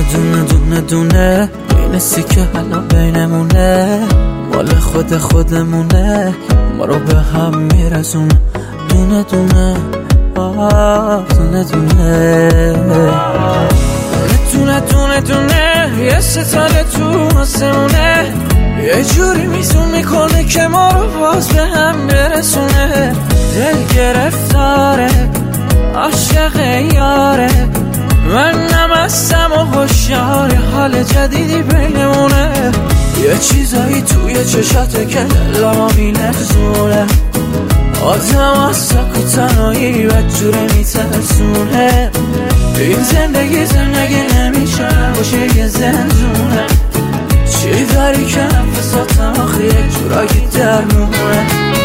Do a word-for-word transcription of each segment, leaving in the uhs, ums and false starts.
دونه دونه دونه بینستی که حالا بینمونه مال خود خودمونه ما رو به هم میرسونه دونه دونه آه دونه دونه دونه دونه دونه یه ستاره تو آسمونه یه جوری میزون میکنه که ما رو باز به هم برسونه دل گرفتاره عاشق یاره من نمستم و هوشیار حال جدیدی بینمونه یه چیزایی توی چشاته که دلما میلرزونه آدم از سک و تنهایی بدجوره میترسونه این زندگی زندگی نمیشه باشه یه زنزونه چی داری که نفساتم آخه یک جورایی درمونه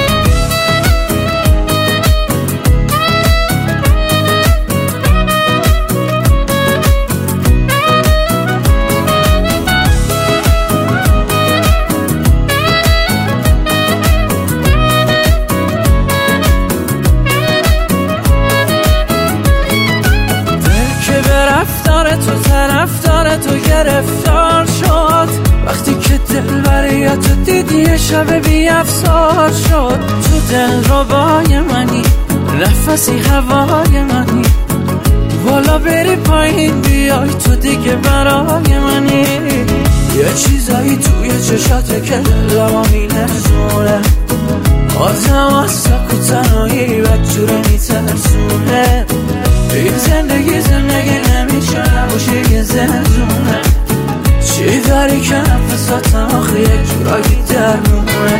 تو طرفدار تو گرفتار شد وقتی که دل برای تو دیدی یه شب بی افسار شد تو دل ربای منی نفسی هوای منی بالا بری پایین بیای تو دیگه برای منی یه چیزایی توی چشاته که دلما میلرزونه آدم از سک و تنهایی بدجوره میترسونه این زندگی زندگی نمیشه نباشه یه زنزونه چی داری که نفساتم آخه یک جورایی درمونه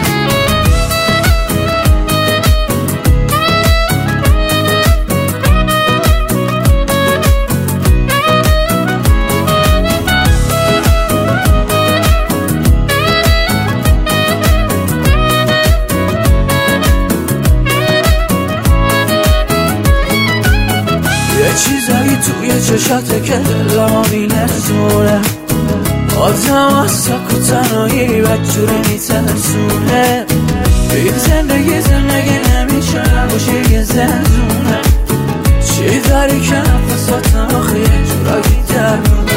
یه چیزایی توی چشاته که دلما میلرزونه آدم از سک و تنهایی بدجوره میترسونه این زندگی زندگی نمیشه نباشه یه زنزونه چی داری که نفساتم آخه یه جورایی درمونه